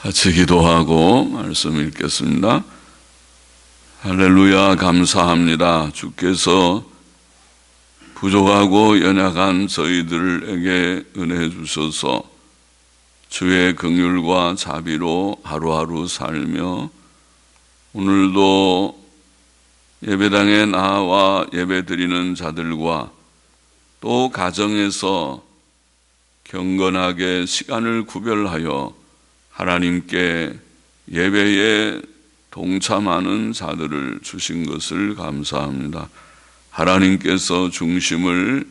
같이 기도하고 말씀 읽겠습니다. 할렐루야. 감사합니다. 주께서 부족하고 연약한 저희들에게 은혜 주셔서 주의 긍휼과 자비로 하루하루 살며 오늘도 예배당에 나와 예배드리는 자들과 또 가정에서 경건하게 시간을 구별하여 하나님께 예배에 동참하는 자들을 주신 것을 감사합니다. 하나님께서 중심을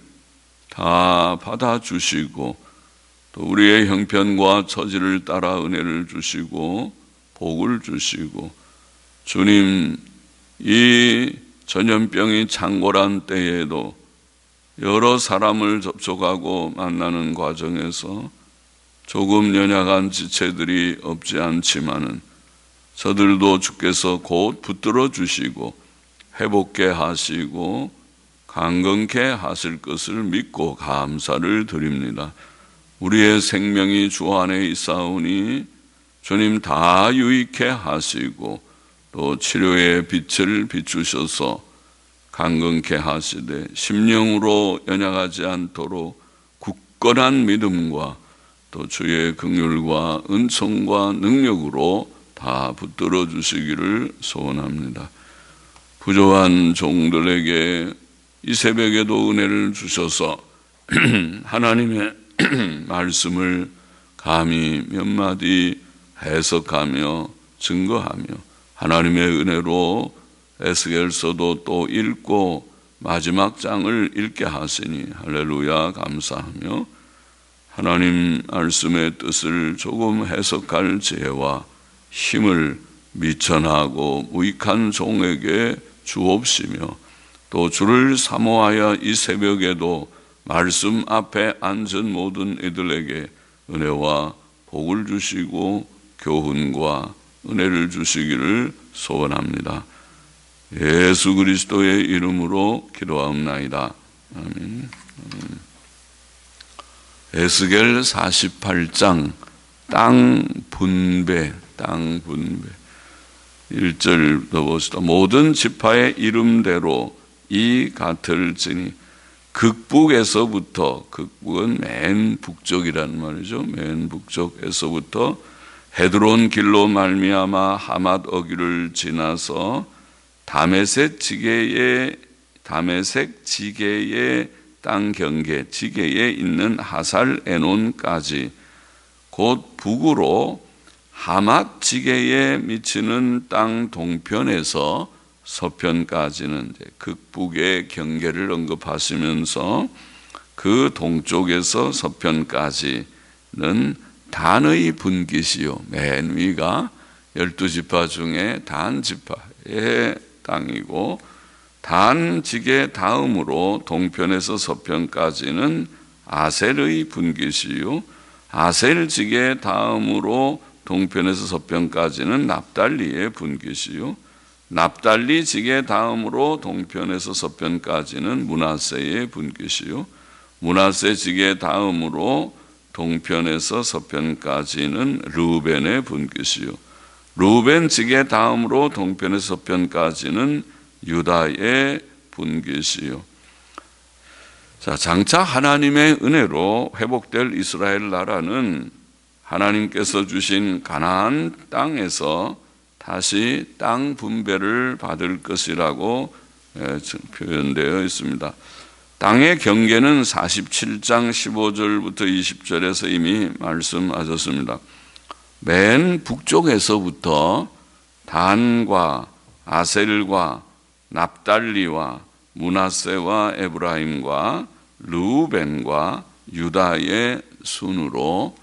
다 받아주시고 또 우리의 형편과 처지를 따라 은혜를 주시고 복을 주시고, 주님, 이 전염병이 창궐한 때에도 여러 사람을 접촉하고 만나는 과정에서 조금 연약한 지체들이 없지 않지만은 저들도 주께서 곧 붙들어 주시고 회복케 하시고 강건케 하실 것을 믿고 감사를 드립니다. 우리의 생명이 주 안에 있사오니 주님 다 유익케 하시고 또 치료의 빛을 비추셔서 강건케 하시되 심령으로 연약하지 않도록 굳건한 믿음과 또 주의 긍휼과 은총과 능력으로 다 붙들어 주시기를 소원합니다. 부족한 종들에게 이 새벽에도 은혜를 주셔서 하나님의 말씀을 감히 몇 마디 해석하며 증거하며 하나님의 은혜로 에스겔서도 또 읽고 마지막 장을 읽게 하시니 할렐루야 감사하며, 하나님 말씀의 뜻을 조금 해석할 지혜와 힘을 미천하고 무익한 종에게 주옵시며 또 주를 사모하여 이 새벽에도 말씀 앞에 앉은 모든 이들에게 은혜와 복을 주시고 교훈과 은혜를 주시기를 소원합니다. 예수 그리스도의 이름으로 기도하옵나이다. 아멘. 에스겔 48장 땅 분배 1절 더 봅시다. 모든 지파의 이름대로 이 같을지니 극북에서부터, 극북은 맨 북쪽이라는 말이죠. 맨 북쪽에서부터 헤드론 길로 말미암아 하맛 어귀를 지나서 다메섹 지게의 땅 경계 지게에 있는 하살 에논까지 곧 북으로 하맛 지게에 미치는 땅 동편에서 서편까지는 극북의 경계를 언급하시면서 그 동쪽에서 서편까지는 단의 분깃이요, 맨 위가 12지파 중에 단 지파의 땅이고, 단 지게 다음으로 동편에서 서편까지는 아셀의 분깃이요, 아셀 지게 다음으로 동편에서 서편까지는 납달리의 분깃이요, 납달리 지게 다음으로 동편에서 서편까지는 므낫세의 분깃이요, 므낫세 지게 다음으로 동편에서 서편까지는 르우벤의 분깃이요, 르우벤 지게 다음으로 동편에서 서편까지는 유다의 분깃이요. 자, 장차 하나님의 은혜로 회복될 이스라엘 나라는 하나님께서 주신 가나안 땅에서 다시 땅 분배를 받을 것이라고 표현되어 있습니다. 땅의 경계는 47장 15절부터 20절에서 이미 말씀하셨습니다. 맨 북쪽에서부터 단과 아셀과 납달리와 므낫세와 에브라임과 르우벤과 유다의 순으로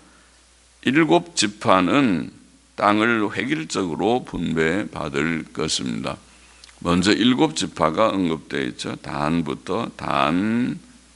7지파는 땅을 획일적으로 분배받을 것입니다. 먼저 7지파가 언급되어 있죠. 단부터 단,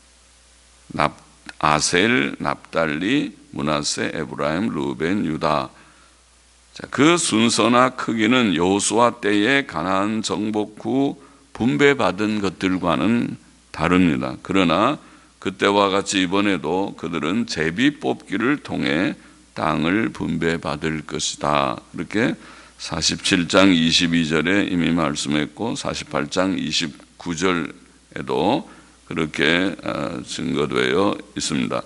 아셀, 납달리, 므낫세, 에브라임, 르우벤, 유다. 자, 그 순서나 크기는 여호수아 때의 가나안 정복 후 분배받은 것들과는 다릅니다. 그러나 그때와 같이 이번에도 그들은 제비 뽑기를 통해 땅을 분배받을 것이다. 그렇게 47장 22절에 이미 말씀했고 48장 29절에도 그렇게 증거되어 있습니다.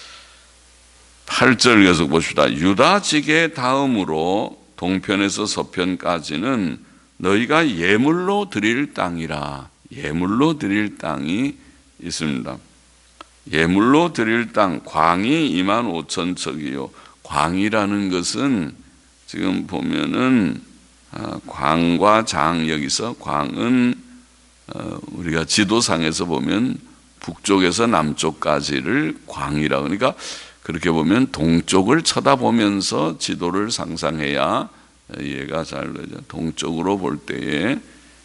8절 계속 봅시다. 유다 지계 다음으로 동편에서 서편까지는 너희가 예물로 드릴 땅이라. 예물로 드릴 땅이 있습니다. 예물로 드릴 땅 광이 25,000척이요. 광이라는 것은 지금 보면은 광과 장, 여기서 광은 우리가 지도상에서 보면 북쪽에서 남쪽까지를 광이라고, 그러니까 그렇게 보면 동쪽을 쳐다보면서 지도를 상상해야 이해가 잘 되죠. 동쪽으로 볼 때에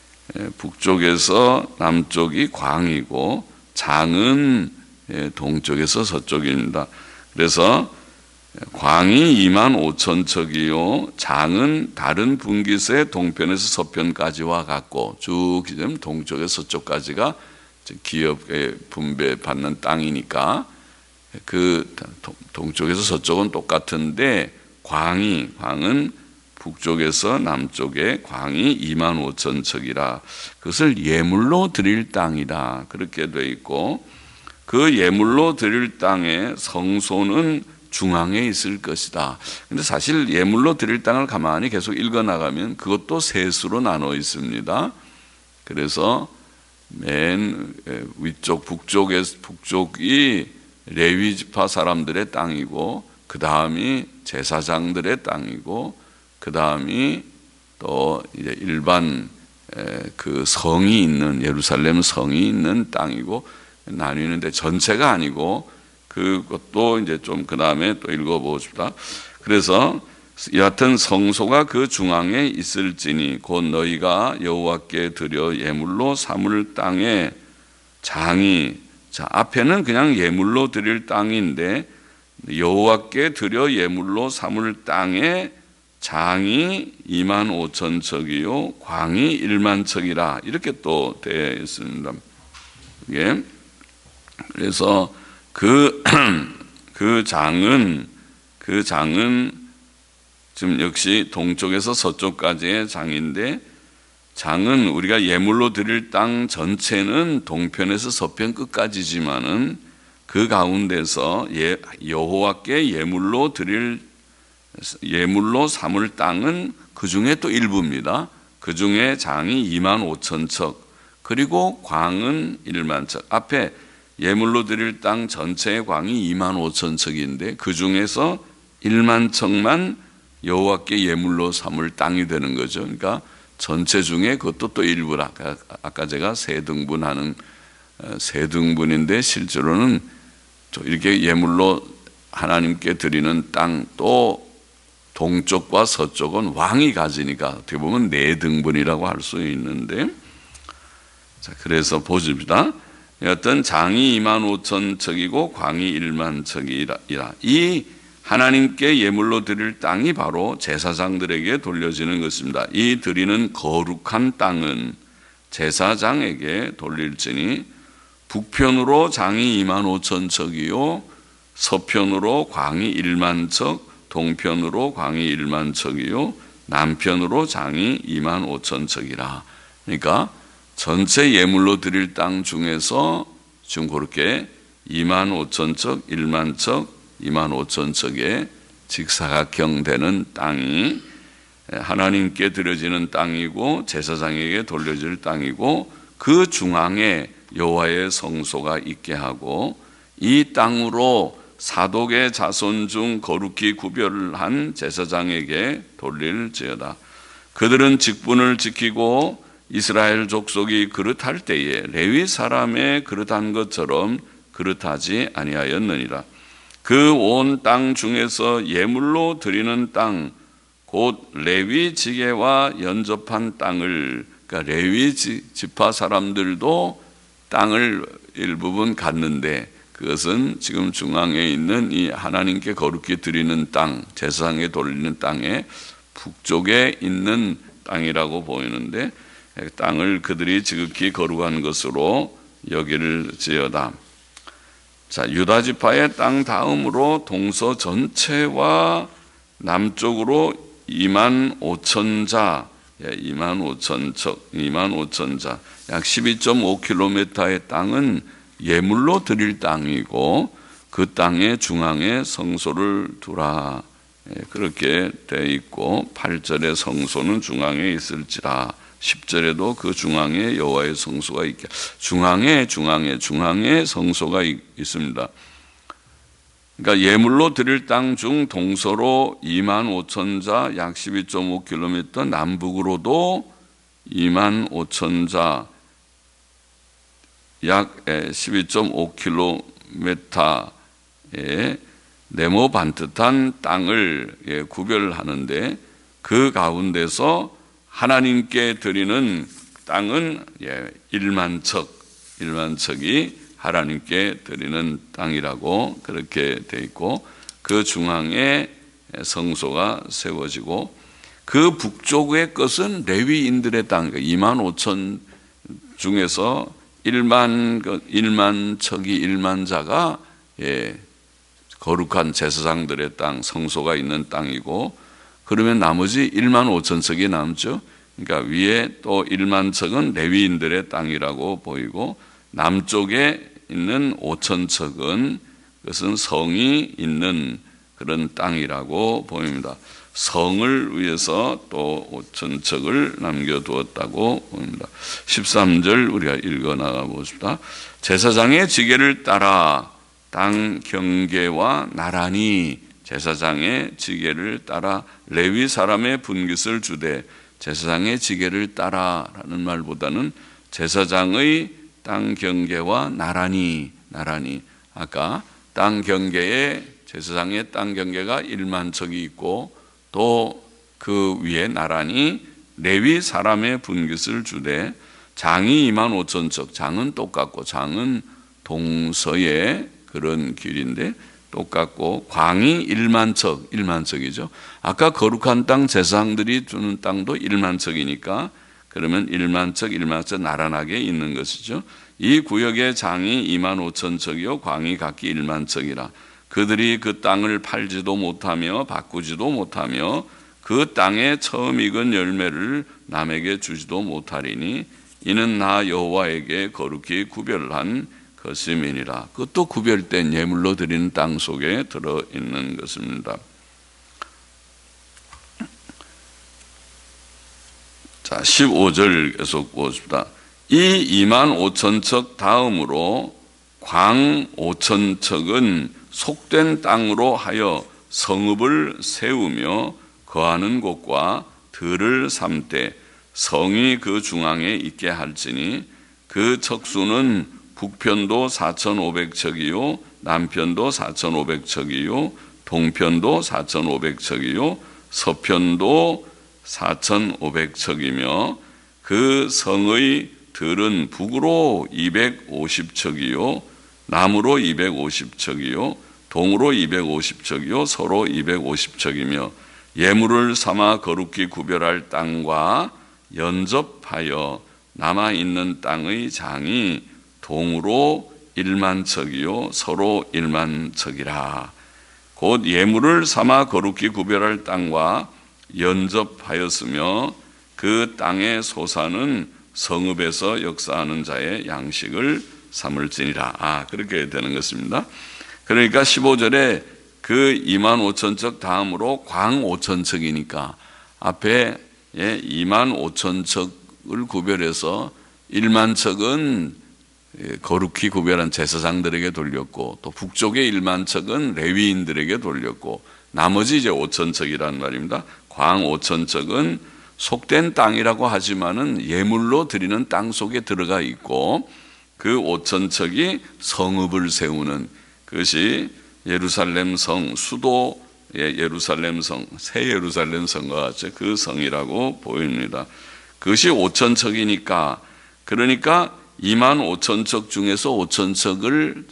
북쪽에서 남쪽이 광이고 장은 동쪽에서 서쪽입니다. 그래서 광이 25,000척이요 장은 다른 분기세 동편에서 서편까지와 같고 쭉 동쪽에서 서쪽까지가 기업에 분배받는 땅이니까 그 동쪽에서 서쪽은 똑같은데 광은 북쪽에서 남쪽에 광이 25,000척이라 그것을 예물로 드릴 땅이다 그렇게 돼 있고, 그 예물로 드릴 땅의 성소는 중앙에 있을 것이다. 근데 사실 예물로 드릴 땅을 가만히 계속 읽어 나가면 그것도 셋으로 나눠 있습니다. 그래서 맨 위쪽 북쪽이 레위 지파 사람들의 땅이고, 그 다음이 제사장들의 땅이고, 그 다음이 또 이제 일반 그 성이 있는 예루살렘 성이 있는 땅이고 나뉘는데 전체가 아니고 그것도 이제 좀 그 다음에 또 읽어보십시다. 그래서 여하튼 성소가 그 중앙에 있을지니 곧 너희가 여호와께 드려 예물로 삼을 땅에 장이, 자 앞에는 그냥 예물로 드릴 땅인데 여호와께 드려 예물로 삼을 땅에 장이 25,000척이요 광이 10,000척이라 이렇게 또 되어 있습니다. 예. 그래서 그 장은 지금 역시 동쪽에서 서쪽까지의 장인데, 장은 우리가 예물로 드릴 땅 전체는 동편에서 서편 끝까지지만은 그 가운데서 여호와께 예물로 삼을 땅은 그 중에 또 일부입니다. 그 중에 장이 25,000척 그리고 광은 10,000척. 앞에 예물로 드릴 땅 전체의 광이 25,000척인데 그 중에서 10,000척만 여호와께 예물로 삼을 땅이 되는 거죠. 그러니까 전체 중에 그것도 또 일부라. 아까 제가 세 등분인데 실제로는 이렇게 예물로 하나님께 드리는 땅 또 동쪽과 서쪽은 왕이 가지니까 어떻게 보면 4등분이라고 할 수 있는데, 자 그래서 보십시다. 어떤 장이 25,000척이고 광이 10,000척이라. 이 하나님께 예물로 드릴 땅이 바로 제사장들에게 돌려지는 것입니다. 이 드리는 거룩한 땅은 제사장에게 돌릴지니 북편으로 장이 25,000척이요 서편으로 광이 10,000척, 동편으로 광이 10,000척이요 남편으로 장이 25,000척이라. 그러니까 전체 예물로 드릴 땅 중에서 지금 그렇게 25,000척, 10,000척, 25,000척의 직사각형 되는 땅이 하나님께 드려지는 땅이고 제사장에게 돌려질 땅이고, 그 중앙에 여호와의 성소가 있게 하고 이 땅으로 사독의 자손 중 거룩히 구별한 제사장에게 돌릴지어다. 그들은 직분을 지키고 이스라엘 족속이 그릇할 때에 레위 사람의 그릇한 것처럼 그릇하지 아니하였느니라. 그 온 땅 중에서 예물로 드리는 땅 곧 레위 지게와 연접한 땅을, 그러니까 레위 지파 사람들도 땅을 일부분 갖는데 그것은 지금 중앙에 있는 이 하나님께 거룩히 드리는 땅, 제사장에 돌리는 땅의 북쪽에 있는 땅이라고 보이는데, 땅을 그들이 지극히 거룩한 것으로 여길지어다. 자, 유다 지파의 땅 다음으로 동서 전체와 남쪽으로 2만 5천 자, 2만 5천 척, 2만 5천 자, 약 12.5km의 땅은 예물로 드릴 땅이고 그 땅의 중앙에 성소를 두라. 그렇게 되어 있고 8절에 성소는 중앙에 있을지라. 10절에도 그 중앙에 여호와의 성소가 있게. 중앙에 성소가 있습니다. 그러니까 예물로 드릴 땅 중 동서로 2만 5천 자, 약 12.5km, 남북으로도 2만 5천 자, 약 12.5km의 네모 반듯한 땅을 구별하는데 그 가운데서 하나님께 드리는 땅은 1만 척이 하나님께 드리는 땅이라고 그렇게 돼 있고 그 중앙에 성소가 세워지고 그 북쪽의 것은 레위인들의 땅, 2만 5천 중에서 1만 척이 1만 자가 거룩한 제사장들의 땅, 성소가 있는 땅이고 그러면 나머지 1만 5천 척이 남죠. 그러니까 위에 또 1만 척은 레위인들의 땅이라고 보이고 남쪽에 있는 5천 척은 그것은 성이 있는 그런 땅이라고 보입니다. 성을 위해서 또 5천 척을 남겨두었다고 봅니다. 13절 우리가 읽어 나가 보십시다. 제사장의 지계를 따라 땅 경계와 나란히 제사장의 지계를 따라 레위 사람의 분깃을 주되 제사장의 지계를 따라라는 말보다는 제사장의 땅 경계와 나란히 아까 땅 경계에 제사장의 땅 경계가 1만 척이 있고 또 그 위에 나란히 레위 사람의 분깃을 주되 장이 2만 5천 척, 장은 똑같고 장은 동서의 그런 길인데 똑같고 광이 1만 척이죠. 아까 거룩한 땅 제사장들이 주는 땅도 1만 척이니까 그러면 1만 척 나란하게 있는 것이죠. 이 구역의 장이 2만 5천 척이요 광이 각기 1만 척이라. 그들이 그 땅을 팔지도 못하며 바꾸지도 못하며 그 땅에 처음 익은 열매를 남에게 주지도 못하리니 이는 나 여호와에게 거룩히 구별한 것임이니라. 그것도 구별된 예물로 드리는 땅 속에 들어있는 것입니다. 자, 15절 계속 보십시다. 이 2만 5천 척 다음으로 광 5천 척은 속된 땅으로 하여 성읍을 세우며 거하는 곳과 들을 삼되 성이 그 중앙에 있게 할지니 그 척수는 북편도 4,500척이요 남편도 4,500척이요 동편도 4,500척이요 서편도 4,500척이며 그 성의 들은 북으로 250척이요 남으로 250척이요 동으로 250척이요 서로 250척이며 예물을 삼아 거룩히 구별할 땅과 연접하여 남아있는 땅의 장이 동으로 1만 척이요 서로 1만 척이라. 곧 예물을 삼아 거룩히 구별할 땅과 연접하였으며 그 땅의 소사는 성읍에서 역사하는 자의 양식을 삼을지니라. 그렇게 되는 것입니다. 그러니까 15절에 그 2만 5천 척 다음으로 광 5천 척이니까 앞에 2만 5천 척을 구별해서 1만 척은 거룩히 구별한 제사장들에게 돌렸고 또 북쪽의 1만 척은 레위인들에게 돌렸고 나머지 이제 5천 척이란 말입니다. 광 5천 척은 속된 땅이라고 하지만은 예물로 드리는 땅 속에 들어가 있고 그 5천 척이 성읍을 세우는 그것이 예루살렘 성, 수도 예루살렘 성, 새 예루살렘 성과 같이 그 성이라고 보입니다. 그것이 5천 척이니까 그러니까 2만 5천 척 중에서 5천 척을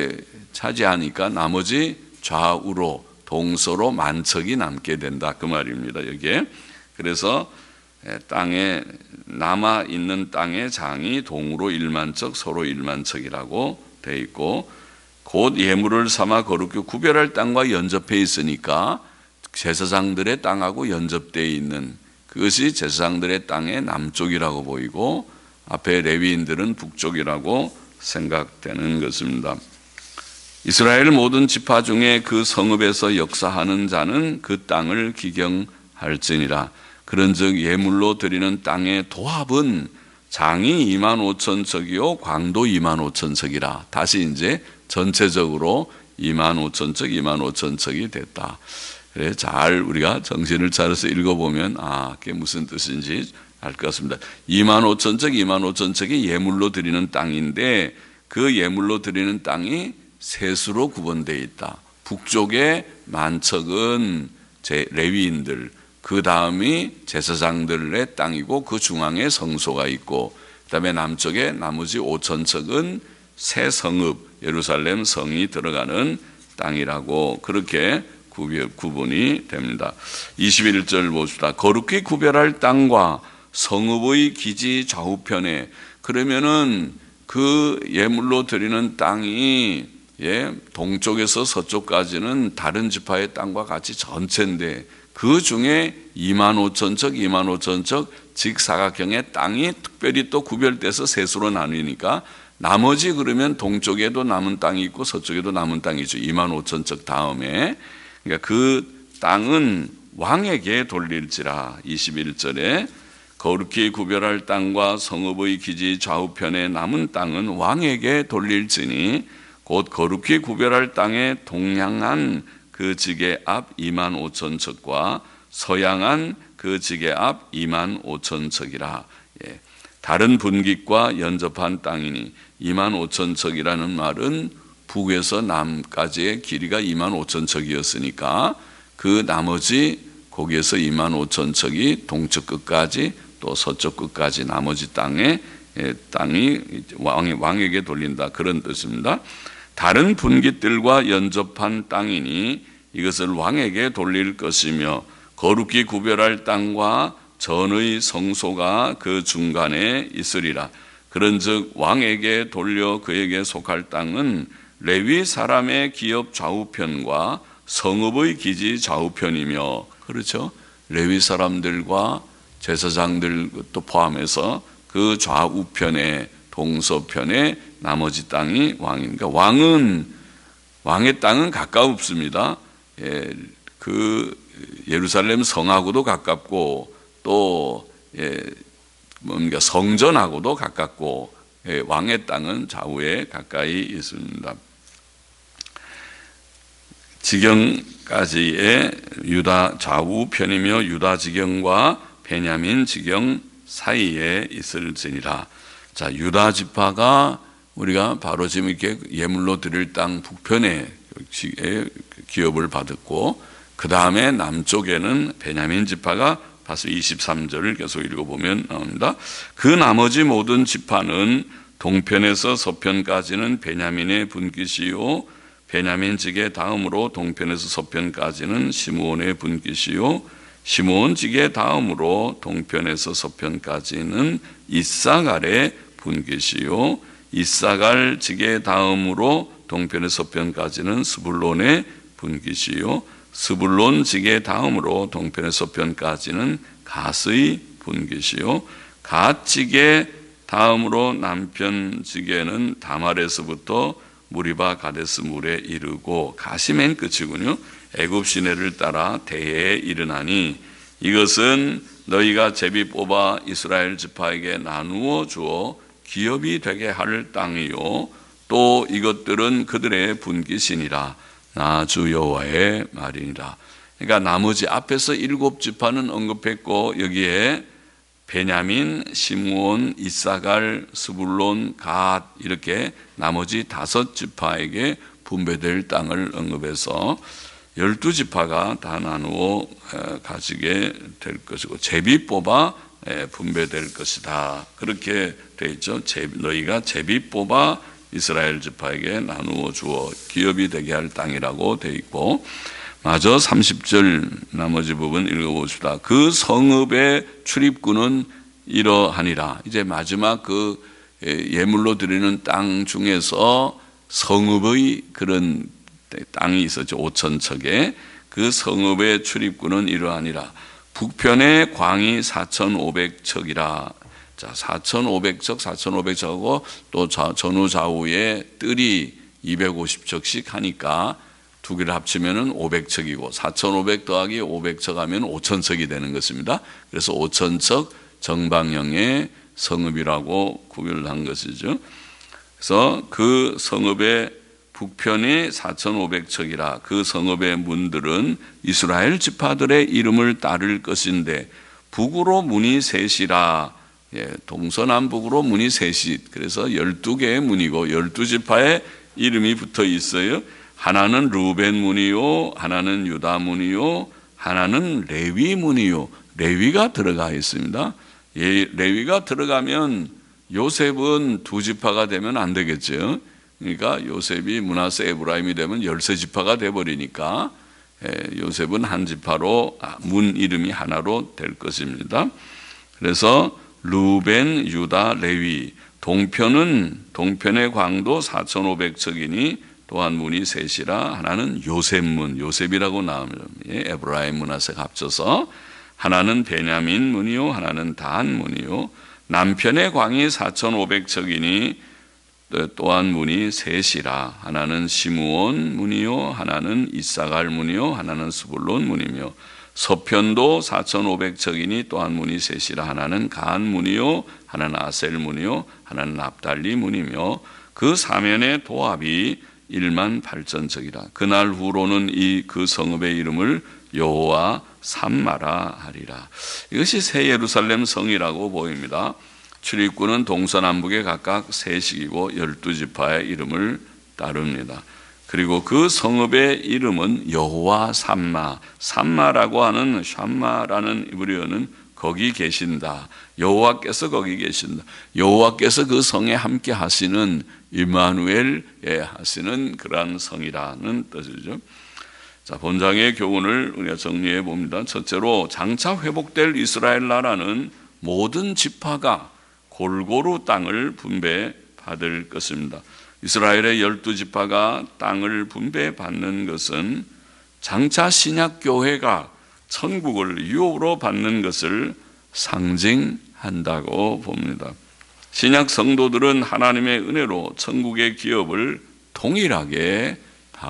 차지하니까 나머지 좌우로 동서로 만 척이 남게 된다 그 말입니다. 여기에 그래서 땅에 남아 있는 땅의 장이 동으로 1만 척 서로 1만 척이라고 돼 있고 곧 예물을 삼아 거룩히 구별할 땅과 연접해 있으니까 제사장들의 땅하고 연접되어 있는 그것이 제사장들의 땅의 남쪽이라고 보이고 앞에 레위인들은 북쪽이라고 생각되는 것입니다. 이스라엘 모든 지파 중에 그 성읍에서 역사하는 자는 그 땅을 기경할지니라. 그런즉 예물로 드리는 땅의 도합은 장이 25,000척이요 광도 25,000척이라. 다시 이제 전체적으로 25,000척, 25,000척이 됐다. 그래, 잘 우리가 정신을 차려서 읽어보면 그게 무슨 뜻인지 알 것 같습니다. 25,000척, 25,000척이 예물로 드리는 땅인데 그 예물로 드리는 땅이 셋으로 구분되어 있다. 북쪽에 만척은 레위인들, 그 다음이 제사장들의 땅이고 그 중앙에 성소가 있고 그 다음에 남쪽에 나머지 5,000척은 새 성읍 예루살렘 성이 들어가는 땅이라고 그렇게 구분이 됩니다. 21절 봅시다. 거룩히 구별할 땅과 성읍의 기지 좌우편에, 그러면은 그 예물로 드리는 땅이 동쪽에서 서쪽까지는 다른 지파의 땅과 같이 전체인데 그 중에 25,000척, 25,000척 직사각형의 땅이 특별히 또 구별돼서 셋으로 나뉘니까 나머지 그러면 동쪽에도 남은 땅이 있고 서쪽에도 남은 땅이 있죠. 25,000척 다음에. 그러니까 그 땅은 왕에게 돌릴지라. 21절에 거룩히 구별할 땅과 성읍의 기지 좌우편에 남은 땅은 왕에게 돌릴지니 곧 거룩히 구별할 땅에 동양한 그 지게 앞 25,000척과 서양한 그 지게 앞 25,000척이라. 다른 분깃과 연접한 땅이니 25,000척이라는 말은 북에서 남까지의 길이가 25,000척이었으니까 그 나머지 거기에서 25,000척이 동쪽 끝까지 또 서쪽 끝까지 나머지 땅이 왕에게 돌린다, 그런 뜻입니다. 다른 분깃들과 연접한 땅이니 이것을 왕에게 돌릴 것이며 거룩히 구별할 땅과 전의 성소가 그 중간에 있으리라. 그런즉 왕에게 돌려 그에게 속할 땅은 레위 사람의 기업 좌우편과 성읍의 기지 좌우편이며, 그렇죠? 레위 사람들과 제사장들도 포함해서 그 좌우편에 동서편에 나머지 땅이 왕이니까 왕의 땅은 가깝습니다. 그 예루살렘 성하고도 가깝고 또 뭔가 성전하고도 가깝고 왕의 땅은 좌우에 가까이 있습니다. 지경까지의 유다 좌우편이며 유다 지경과 베냐민 지경 사이에 있을지니라. 자, 유다 지파가 우리가 바로 지금 이렇게 예물로 드릴 땅 북편에 기업을 받았고 그 다음에 남쪽에는 베냐민 지파가 다시 23절을 계속 읽어보면 나옵니다. 그 나머지 모든 지파는 동편에서 서편까지는 베냐민의 분깃이요 베냐민 지게 다음으로 동편에서 서편까지는 시므온의 분깃이요 시므온 지게 다음으로 동편에서 서편까지는 이사갈의 분깃이요 이사갈 지게 다음으로 동편에서 서편까지는 스불론의 분깃이요 스불론 지게 다음으로 동편에서 서편까지는 갓의 분깃이요 갓 지게 다음으로 남편 지게는 다말에서부터 무리바 가데스 물에 이르고 갓이 맨 끝이군요. 애굽 시내를 따라 대해에 이르나니 이것은 너희가 제비 뽑아 이스라엘 지파에게 나누어 주어 기업이 되게 할 땅이요 또 이것들은 그들의 분깃이니라. 나 주 여호와의 말이니라. 그러니까 나머지 앞에서 7지파는 언급했고 여기에 베냐민, 시므온, 이사갈, 스불론, 갓 이렇게 나머지 5지파에게 분배될 땅을 언급해서 12지파가 다 나누어 가지게 될 것이고 제비 뽑아 분배될 것이다. 그렇게 되어 있죠. 너희가 제비 뽑아 이스라엘 지파에게 나누어 주어 기업이 되게 할 땅이라고 되어 있고 마저 30절 나머지 부분 읽어봅시다. 그 성읍의 출입구는 이러하니라. 이제 마지막 그 예물로 드리는 땅 중에서 성읍의 그런 땅이 있었죠. 5,000척에. 그 성읍의 출입구는 이러하니라. 북편의 광이 4,500척이라. 자, 4,500척, 4,500척하고 또 전후 좌우에 뜰이 250척씩 하니까 두 개를 합치면은 500척이고 4,500 더하기 500척 하면 5,000척이 되는 것입니다. 그래서 5,000척 정방형의 성읍이라고 구별한 것이죠. 그래서 그 성읍의 북편이 4,500척이라. 그 성읍의 문들은 이스라엘 지파들의 이름을 따를 것인데 북으로 문이 셋이라. 동서남북으로 문이 셋이. 그래서 12개의 문이고 12지파의 이름이 붙어 있어요. 하나는 르우벤 문이요, 하나는 유다 문이요, 하나는 레위 문이요. 레위가 들어가 있습니다. 레위가 들어가면 요셉은 2지파가 되면 안 되겠죠. 그러니까 요셉이 므낫세 에브라임이 되면 13지파가 돼버리니까 요셉은 한 지파로 문 이름이 하나로 될 것입니다. 그래서 르우벤, 유다, 레위. 동편의 광도 4,500척이니 또한 문이 셋이라. 하나는 요셉문, 요셉이라고 나오면 에브라임, 므낫세가 합쳐서. 하나는 베냐민 문이요, 하나는 단 문이요. 남편의 광이 4,500척이니 또한 문이 셋이라. 하나는 시므온 문이요, 하나는 이사갈 문이요, 하나는 스불론 문이며. 서편도 4,500척이니 또한 문이 셋이라. 하나는 간 문이요, 하나는 아셀 문이요, 하나는 납달리 문이며. 그 사면의 도합이 18,000척이라. 그날 후로는 그 성읍의 이름을 여호와 삼마라 하리라. 이것이 새 예루살렘 성이라고 보입니다. 출입구는 동서남북에 각각 셋씩이고 12지파의 이름을 따릅니다. 그리고 그 성읍의 이름은 여호와 삼마. 삼마라고 하는 샴마라는 이브리어는 거기 계신다. 여호와께서 거기 계신다. 여호와께서 그 성에 함께 하시는 임마누엘 하시는 그러한 성이라는 뜻이죠. 자, 본장의 교훈을 우리가 정리해 봅니다. 첫째로 장차 회복될 이스라엘 나라는 모든 지파가 골고루 땅을 분배받을 것입니다. 이스라엘의 12지파가 땅을 분배받는 것은 장차 신약교회가 천국을 유업으로 받는 것을 상징한다고 봅니다. 신약 성도들은 하나님의 은혜로 천국의 기업을 동일하게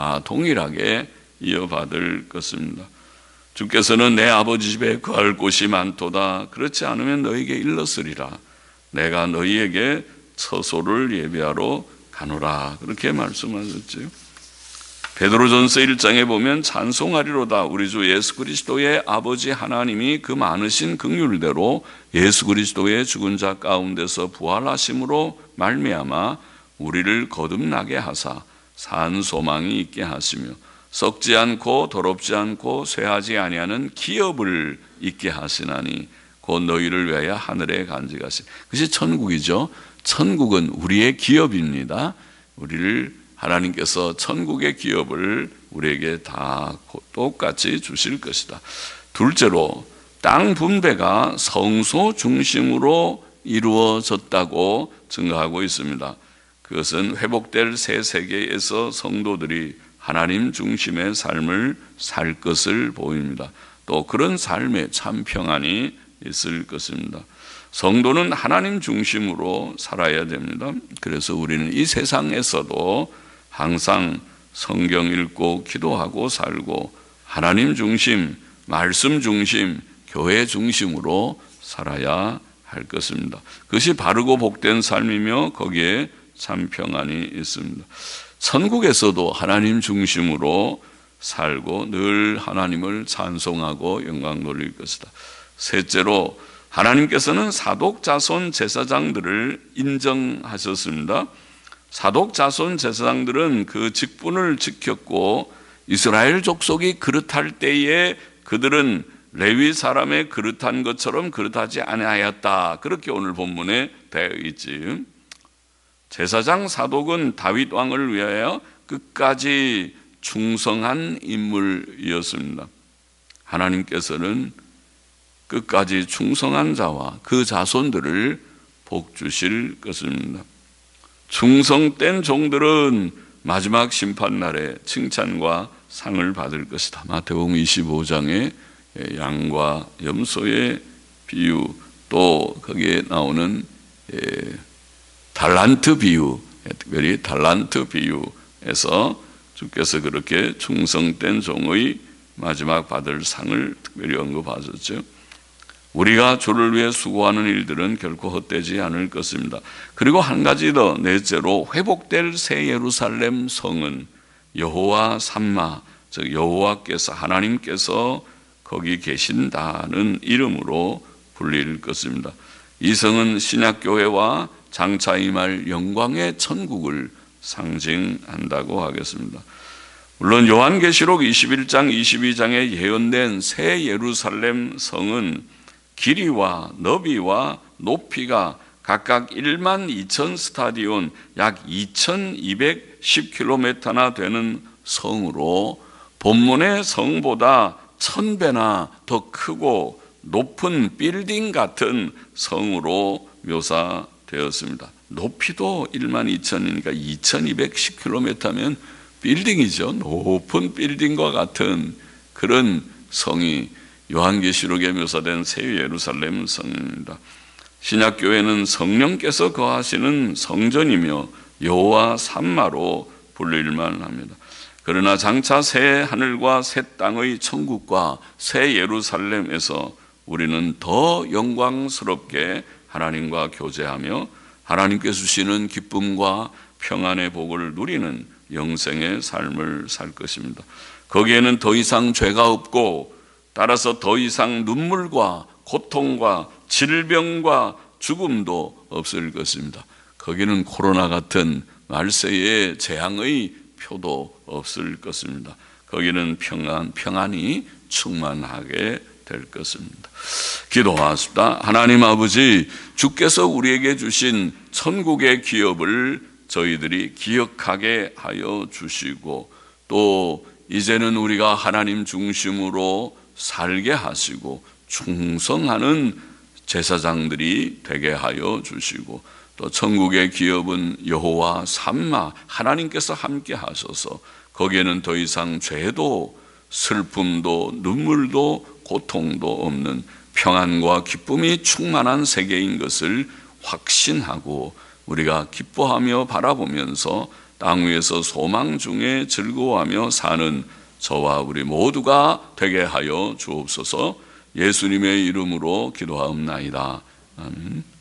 이어받을 것입니다. 주께서는 내 아버지 집에 거할 곳이 많도다. 그렇지 않으면 너희에게 일렀으리라. 내가 너희에게 처소를 예비하러 가노라. 그렇게 말씀하셨지요. 베드로전서 1장에 보면 찬송하리로다. 우리 주 예수 그리스도의 아버지 하나님이 그 많으신 긍휼대로 예수 그리스도의 죽은 자 가운데서 부활하심으로 말미암아 우리를 거듭나게 하사 산 소망이 있게 하시며 썩지 않고 더럽지 않고 쇠하지 아니하는 기업을 있게 하시나니 곧 너희를 위하여 하늘에 간직하신. 그것이 천국이죠. 천국은 우리의 기업입니다. 우리를 하나님께서 천국의 기업을 우리에게 다 똑같이 주실 것이다. 둘째로 땅 분배가 성소 중심으로 이루어졌다고 증거하고 있습니다. 그것은 회복될 새 세계에서 성도들이 하나님 중심의 삶을 살 것을 보입니다. 또 그런 삶에 참 평안이 있을 것입니다. 성도는 하나님 중심으로 살아야 됩니다. 그래서 우리는 이 세상에서도 항상 성경 읽고 기도하고 살고 하나님 중심, 말씀 중심, 교회 중심으로 살아야 할 것입니다. 그것이 바르고 복된 삶이며 거기에 참 평안이 있습니다. 천국에서도 하나님 중심으로 살고 늘 하나님을 찬송하고 영광 돌릴 것이다. 셋째로 하나님께서는 사독 자손 제사장들을 인정하셨습니다. 사독 자손 제사장들은 그 직분을 지켰고 이스라엘 족속이 그릇할 때에 그들은 레위 사람의 그릇한 것처럼 그릇하지 아니하였다. 그렇게 오늘 본문에 되어 있지. 제사장 사독은 다윗 왕을 위하여 끝까지 충성한 인물이었습니다. 하나님께서는 끝까지 충성한 자와 그 자손들을 복 주실 것입니다. 충성된 종들은 마지막 심판날에 칭찬과 상을 받을 것이다. 마태복음 25장의 양과 염소의 비유, 또 거기에 나오는 달란트 비유, 특별히 달란트 비유에서 주께서 그렇게 충성된 종의 마지막 받을 상을 특별히 언급하셨죠. 우리가 주를 위해 수고하는 일들은 결코 헛되지 않을 것입니다. 그리고 한 가지 더, 넷째로 회복될 새 예루살렘 성은 여호와 삼마, 즉 여호와께서, 하나님께서 거기 계신다는 이름으로 불릴 것입니다. 이 성은 신약교회와 장차 임할 영광의 천국을 상징한다고 하겠습니다. 물론 요한계시록 21장 22장에 예언된 새 예루살렘 성은 길이와 너비와 높이가 각각 1만 2천 스타디온, 약 2210km나 되는 성으로 본문의 성보다 1000배나 더 크고 높은 빌딩 같은 성으로 묘사되었습니다. 높이도 1만 2천이니까 2210km면 빌딩이죠. 높은 빌딩과 같은 그런 성이 요한계시록에 묘사된 새 예루살렘 성입니다. 신약교회는 성령께서 거하시는 성전이며 여호와 삼마로 불릴만 합니다. 그러나 장차 새 하늘과 새 땅의 천국과 새 예루살렘에서 우리는 더 영광스럽게 하나님과 교제하며 하나님께 주시는 기쁨과 평안의 복을 누리는 영생의 삶을 살 것입니다. 거기에는 더 이상 죄가 없고, 따라서 더 이상 눈물과 고통과 질병과 죽음도 없을 것입니다. 거기는 코로나 같은 말세의 재앙의 표도 없을 것입니다. 거기는 평안이 충만하게 될 것입니다. 기도하십시다. 하나님 아버지, 주께서 우리에게 주신 천국의 기업을 저희들이 기억하게 하여 주시고, 또 이제는 우리가 하나님 중심으로 살게 하시고 충성하는 제사장들이 되게 하여 주시고, 또 천국의 기업은 여호와 삼마, 하나님께서 함께 하셔서 거기에는 더 이상 죄도 슬픔도 눈물도 고통도 없는 평안과 기쁨이 충만한 세계인 것을 확신하고 우리가 기뻐하며 바라보면서 땅 위에서 소망 중에 즐거워하며 사는 저와 우리 모두가 되게 하여 주옵소서. 예수님의 이름으로 기도하옵나이다. 아멘.